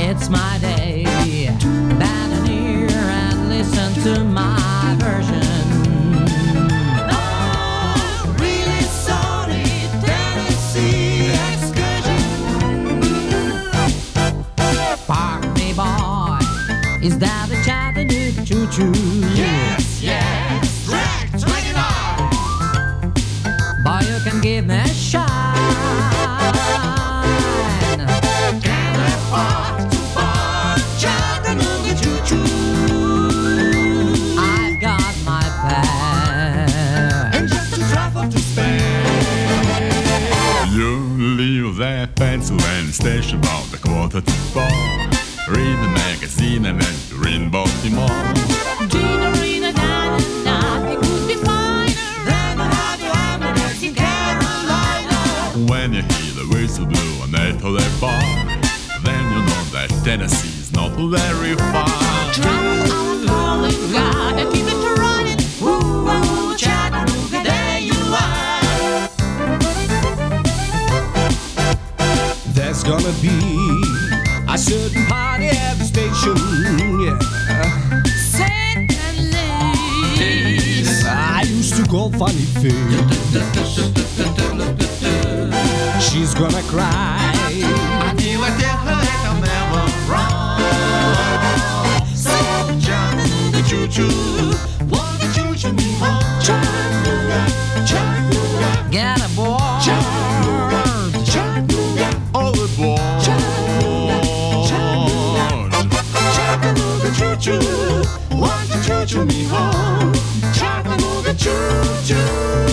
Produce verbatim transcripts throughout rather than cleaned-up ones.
it's my day. Bend an ear and listen to my version. Oh, really sorry, Tennessee excursion. Pardon me, boy, is that a Chattanooga choo-choo? Yes, yes, track twenty-nine. Boy, you can give me a shine. Can't afford to buy Chattanooga choo-choo. I've got my fare And just to travel to Spain. You leave that pencil and station about a quarter to four. Read the magazine and then you're in Baltimore. Gina, Rena, na, na, na, it could be finer than the Radio Emirates in Carolina. When you hear the whistle blow on that hotel bar, then you know that Tennessee is not very far. Travel on rolling, gotta keep it running. Woo, woo, Chattanooga, there you are. There's gonna be a certain party at the station, yeah. Saint and Ladies. I used to call funny face. She's gonna cry. I knew I did her if I'm ever wrong. So Chattanooga choo-choo, won't you choo-choo me home? Chattanooga, Chattanooga, Get aboard. Chattanooga, Chattanooga, All aboard! Chattanooga choo-choo, won't you choo-choo me home? Chattanooga choo-choo.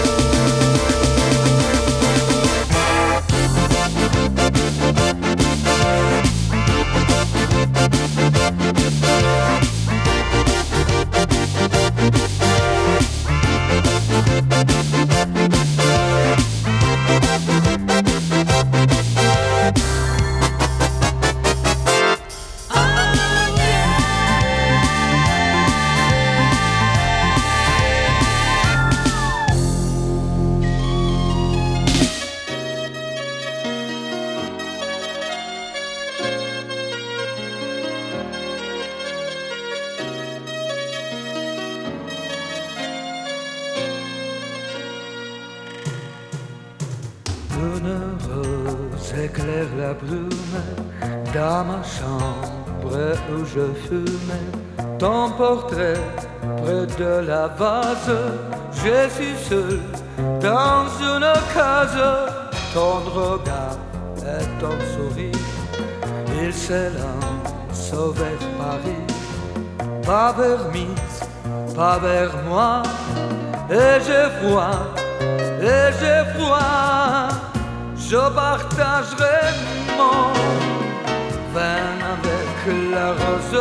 Une rose éclaire la brume dans ma chambre où je fume. Ton portrait près de la vase, je suis seul dans une case. Ton regard et ton sourire, il s'élance vers Paris. Pas vers Nice, pas vers moi, et j'ai froid, et j'ai froid. Je partagerai mon vin avec la rose.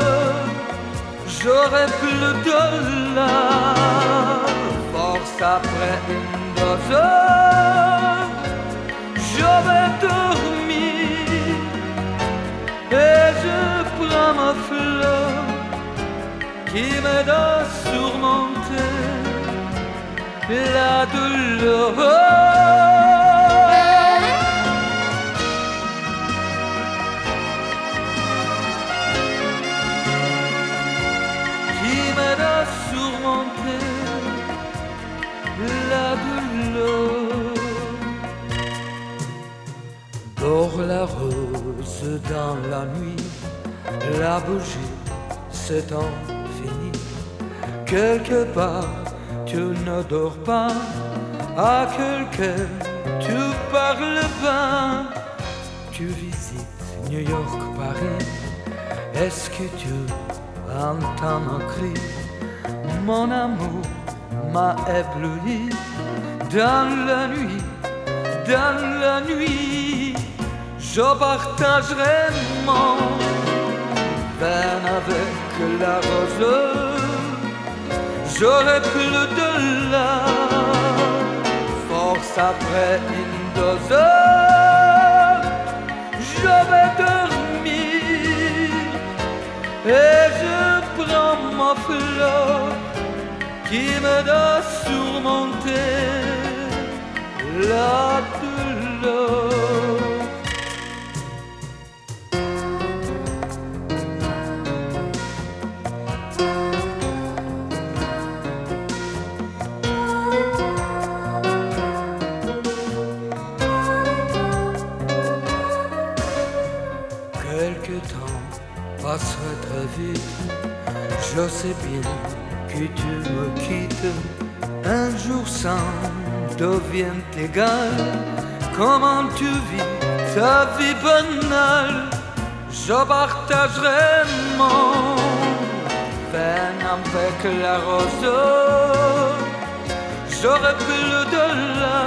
J'aurai plus de la force après une dose. Je vais dormir et je prends ma fleur qui m'aide à surmonter la douleur. La douleur. Dors la rose dans la nuit, la bougie s'étant finie. Quelque part tu ne dors pas, à quelqu'un tu parles pas. Tu visites New York, Paris, est-ce que tu entends mon cri? Mon amour m'a ébloui dans la nuit, dans la nuit. Je partagerai mon vin avec la rose. J'aurai plus de la force après une dose. Je vais dormir et je prends ma fleur qui m'aide à surmonter la douleur. Quelque temps passerait très vite. Je sais bien que tu me quittes. Un jour sans devient égal. Comment tu vis ta vie banale? Je partagerai mon peine avec la rose. J'aurai plus de la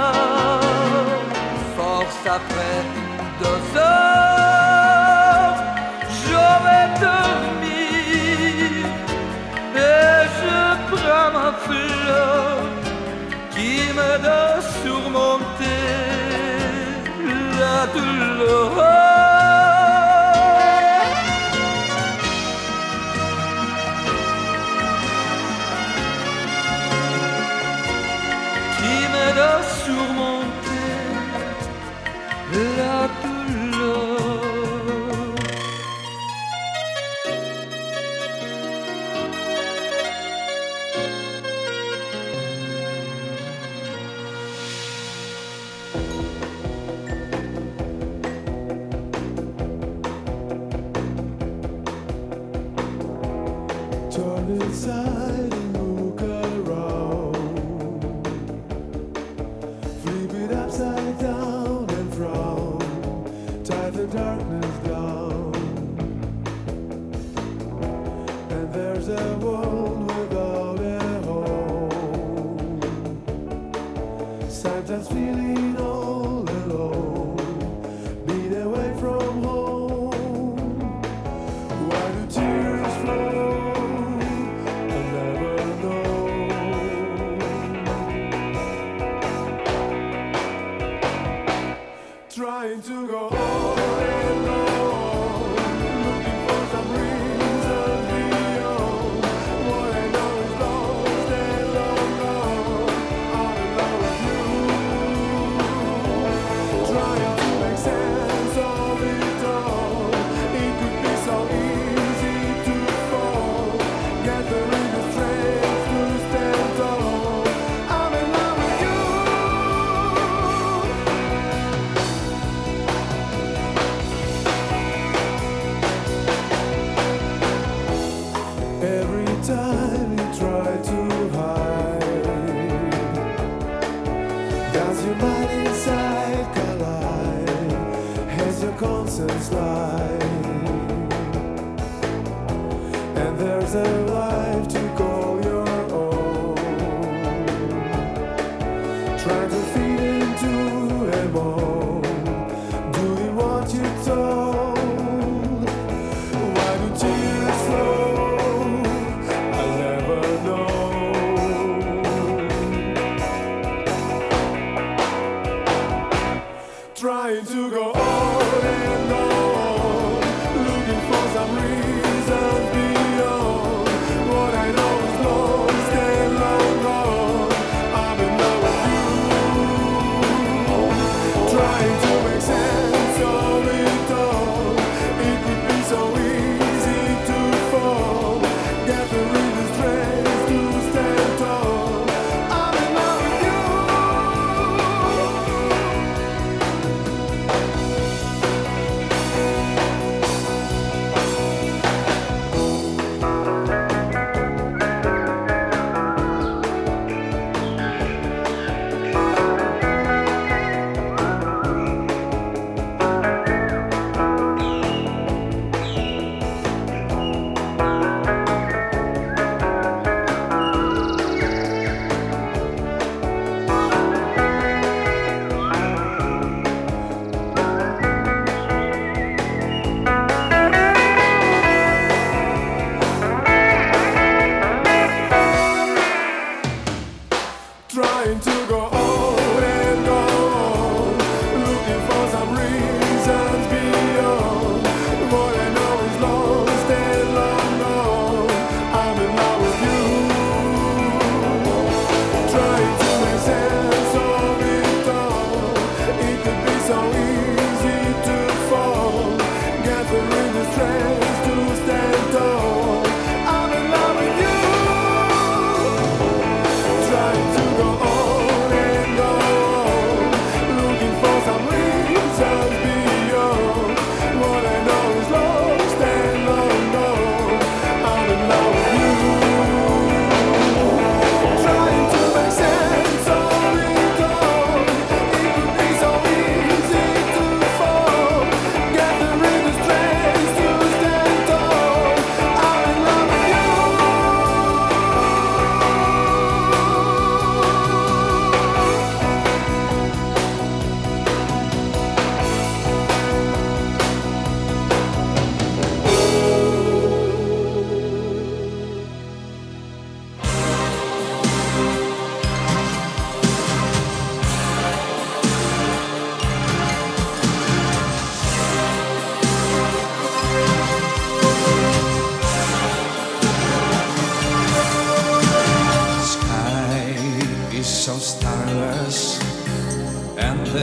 force après deux heures. Je vais dormir et je prends ma fleur qui m'aide à surmonter la douleur. De surmonter la douleur. Turn inside and look around. Flip it upside down and frown. Tie the darkness down. And there's a world without a home. Sometimes feeling all alone. Being away from home. Why do tears flow? Trying to go on and on, looking for some reason beyond.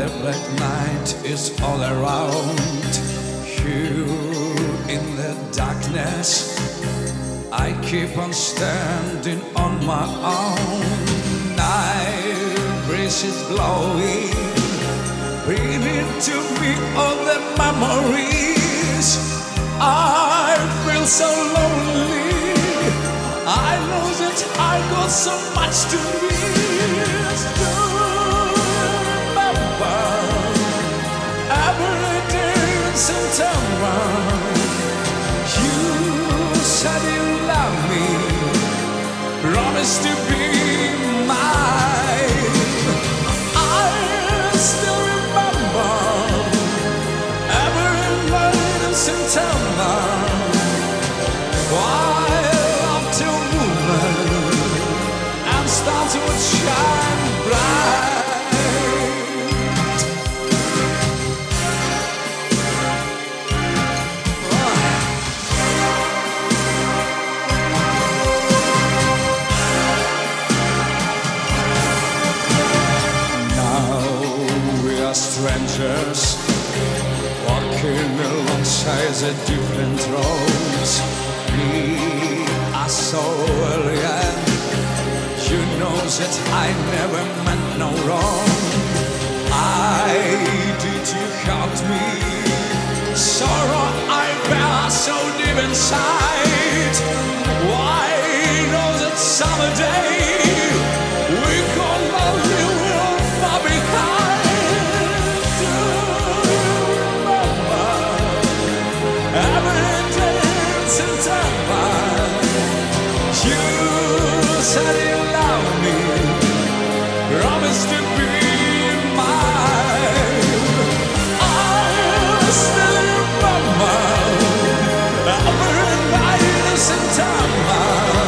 the black night is all around you. In the darkness, I keep on standing on my own. Night breeze is blowing, bringing to me all the memories. I feel so lonely. I know that I got so much to miss. Do remember every day in September. You said you love me, promised to be mine. I still remember every night in September. While up to movement and stars would shine bright. Strangers walking alongside the different roads. Me, I saw alien. You know that I never meant no wrong. I did you hurt me. Sorrow I bear so deep inside. Why know that someday we gonna live far behind. Said you love me, promised to be mine. I still remember every night in September.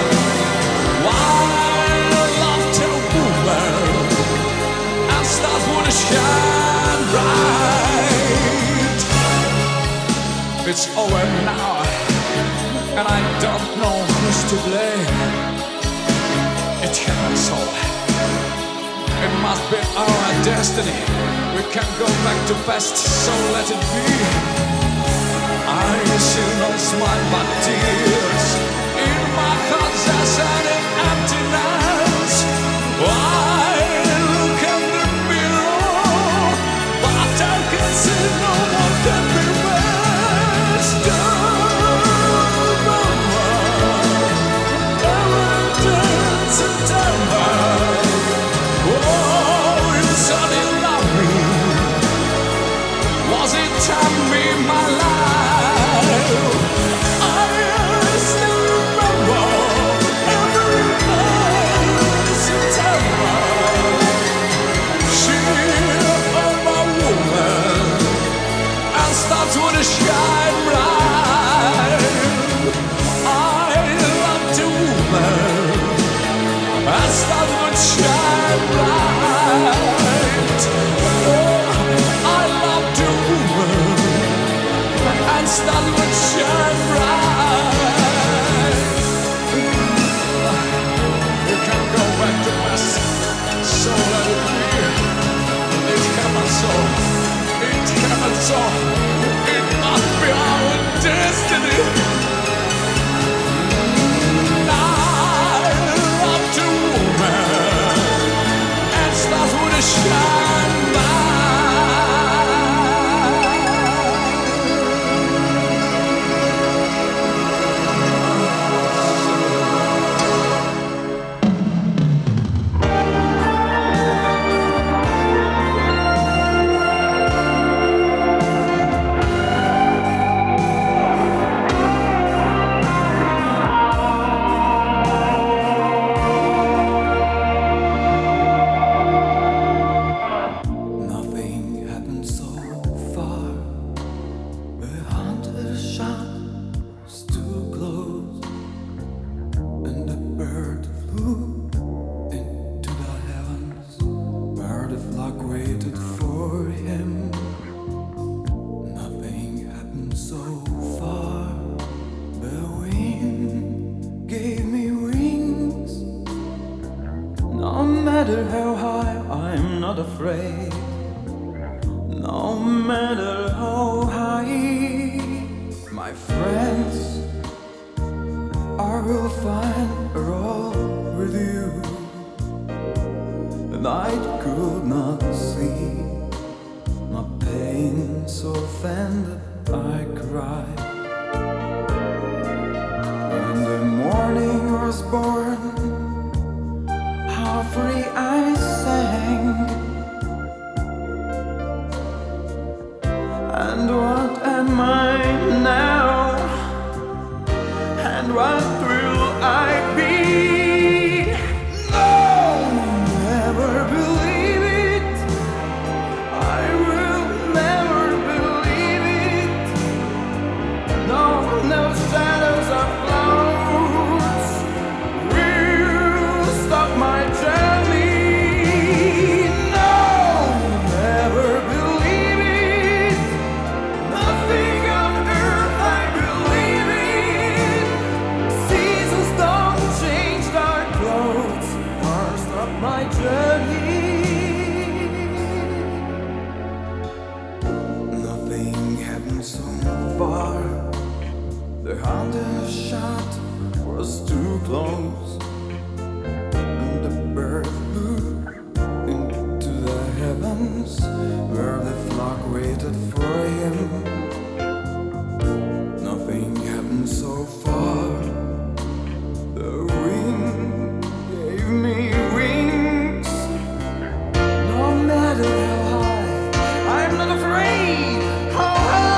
While love till woman and stars would shine bright. It's over now, and I don't know who's to blame. It happened so. It must be our destiny. We can't go back to past, so let it be. I see no smile but tears in my heart, there's an emptiness. I look in the mirror, but I can see no one can be best. September. Oh, you said you loved me. Was it time me my life? I still remember every night in September. She was my woman and stars would shine bright. I loved a woman. I stars would shine bright. Oh, I loved a woman, and stars would shine bright. You can't go back to past, so let it be. It happened so, it happened so. It must be our destiny. And stars would shine bright. matter how high, I'm not afraid. matter how high, my friends, I will find a role with you. And I could not see my pain so offended I cried. When the morning was born, how free I sang. And what am I now? And what will I be? No, never believe it. I will never believe it. No, no shadows of clouds will stop my journey. No, never believe it. Nothing on earth I believe in. Seasons don't change dark clouds or stop my journey. Nothing happened so far. The hunter shot was too close, and the bird flew into the heavens where the flock waited for him. Nothing happened so far. The wind gave me wings. No matter how high, I'm not afraid. How high?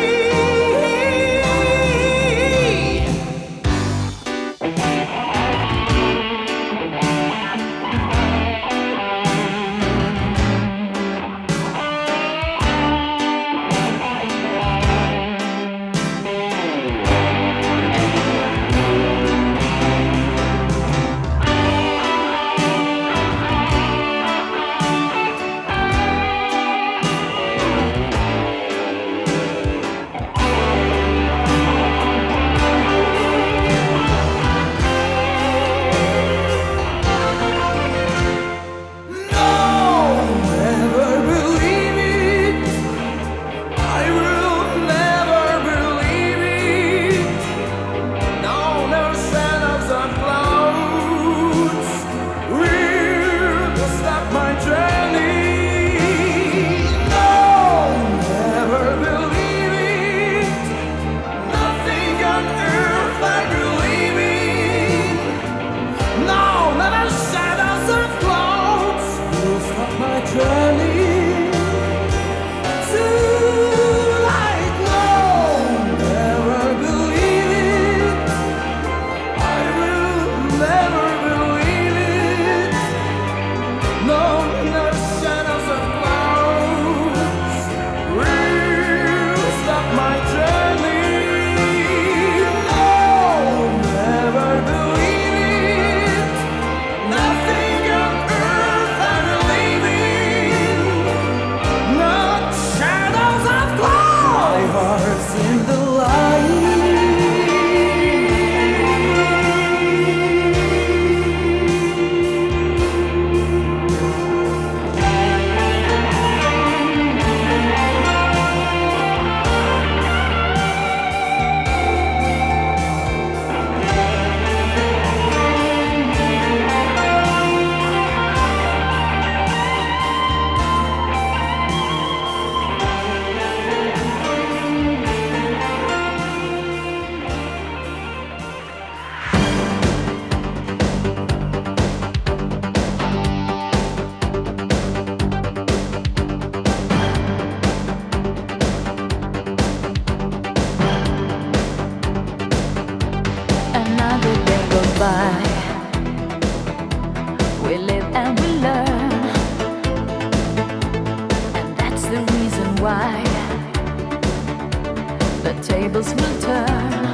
tables will turn.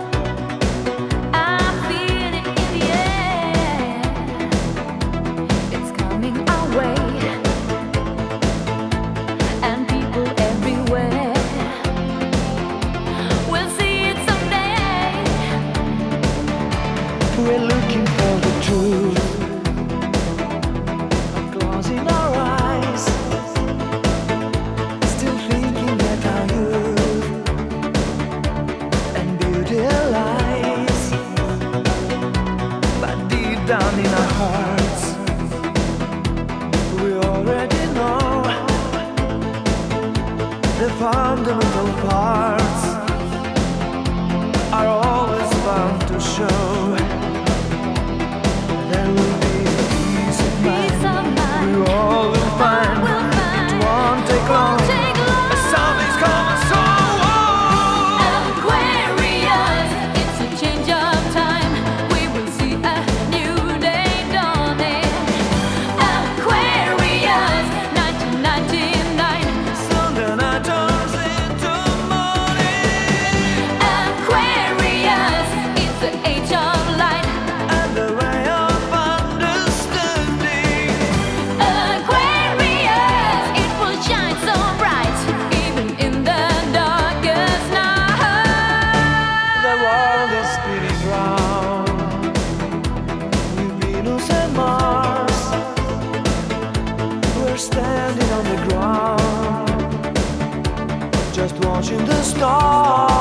I feel it in the air. It's coming our way, and people everywhere will see it someday. We're looking for the truth, closing our eyes, still thinking down in our hearts. We already know the fundamental parts are always bound to show. There will be peace of Peace of mind. mind. We all will find We'll it find won't take long. take long. Something's coming so Aquarius, it's a change of time. We will see a new day dawning. Aquarius, nineteen ninety-nine. soon the night turns into morning, Aquarius, it's the age of light. and the ray of understanding. Aquarius, it will shine so bright, even in the darkest night. The world is spinning round with Venus and Mars. We're standing on the ground, just watching the stars.